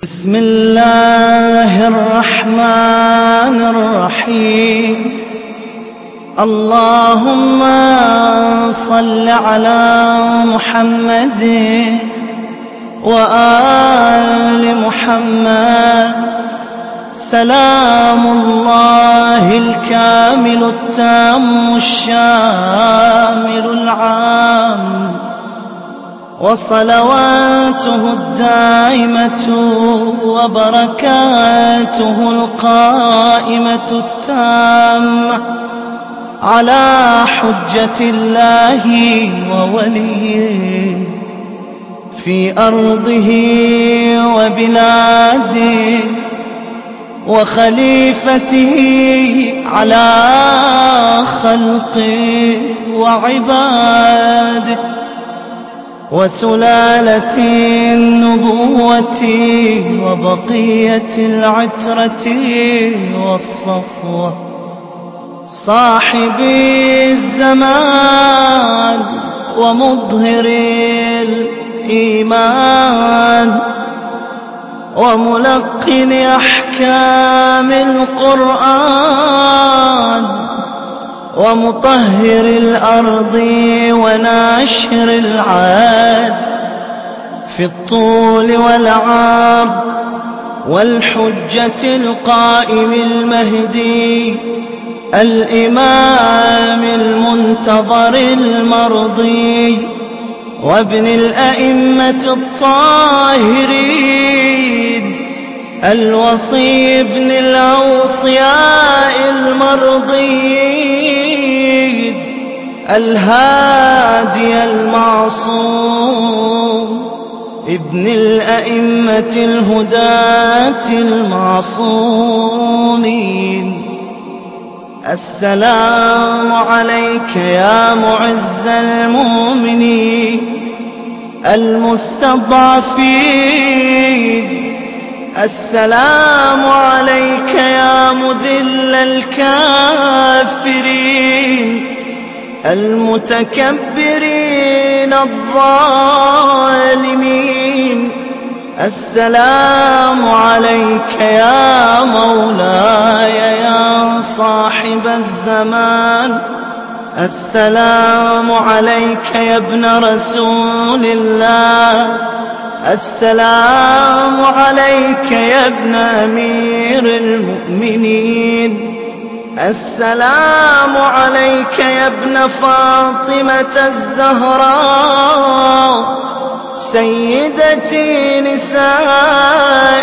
بسم الله الرحمن الرحيم. اللهم صل على محمد وآل محمد. سلام الله الكامل التام الشامل العام، وصلواته الدائمة وبركاته القائمة التامة على حجة الله ووليه في أرضه وبلاده، وخليفته على خلقه وعباده، وسلالة النبوة وبقية العترة والصفوة، صاحب الزمان ومظهر الإيمان، وملقن أحكام القرآن، ومطهر الأرض وناشر العاد في الطول والعرض، والحجة القائم المهدي، الإمام المنتظر المرضي، وابن الأئمة الطاهرين، الوصي ابن الأوصياء المرضيين، الهادي المعصوم، ابن الأئمة الهداة المعصومين. السلام عليك يا معز المؤمنين المستضعفين. السلام عليك يا مذل الكافرين المتكبرين الظالمين. السلام عليك يا مولاي يا صاحب الزمان. السلام عليك يا ابن رسول الله. السلام عليك يا ابن أمير المؤمنين. السلام عليك يا ابن فاطمة الزهراء سيدتي نساء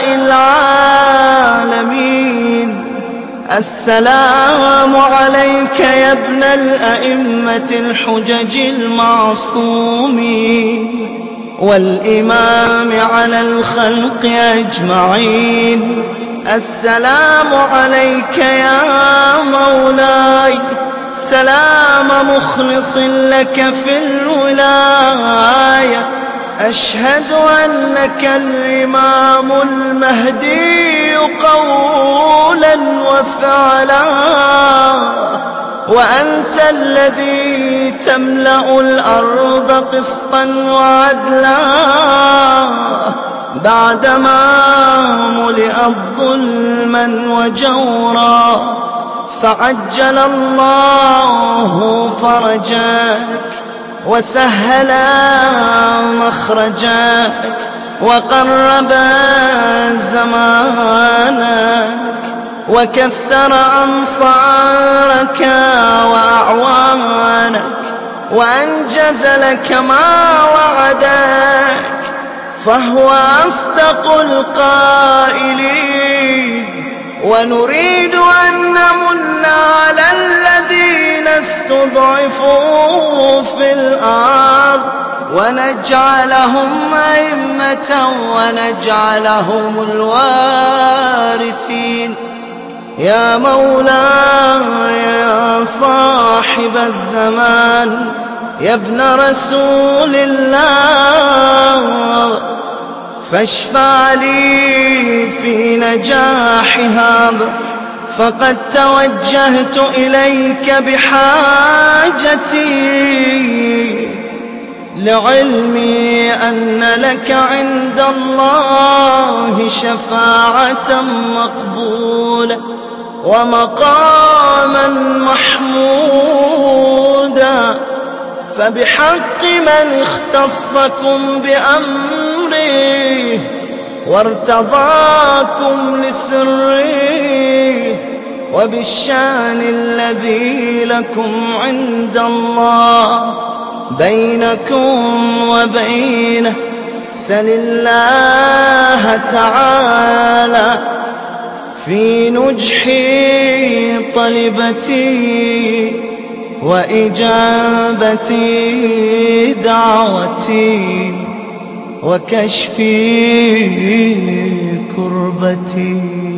العالمين. السلام عليك يا ابن الأئمة الحجج المعصومين، والإمام على الخلق أجمعين. السلام عليك يا مولاي، سلام مخلص لك في الولاية. أشهد أنك الإمام المهدي قولا وفعلا، وأنت الذي تملأ الأرض قسطا وعدلا بعدما ملئت ظلما وجورا. فعجل الله فرجك وسهل مخرجك وقرب زمانك وكثر أنصارك وأعوانك، وأنجز لك ما وعدك، فهو أصدق القائلين. ونريد أن نمن على الذين استضعفوا في الأرض، ونجعلهم أئمة ونجعلهم الوارثين. يا مولاي يا صاحب الزمان، يا ابن رسول الله، فاشفع لي في نجاحها، فقد توجهت إليك بحاجتي لعلمي أن لك عند الله شفاعة مقبولة ومقاما محمودا، فبحق من اختصكم بأمره وارتضاكم لسره، وبالشان الذي لكم عند الله بينكم وبينه، سل الله تعالى في نجح طلبتي وإجابتي دعوتي وكشف كربتي.